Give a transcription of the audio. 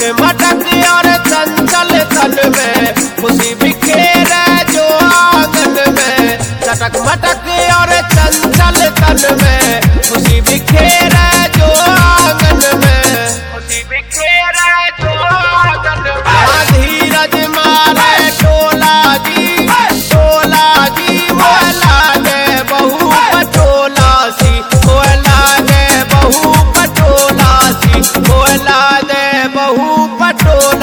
मटक और चंचल तन में खुशी बिखेरे जो आंगन में। चटक मटक और चंचल तन में खुशी बिखेरे जो आंगन में। खुशी बिखेरे जो आंगन में। धीरज मारे टोला जी वो लागे बहू पटोला सी। वो लागे बहू पटोला सी। वो लागे बहू पटोला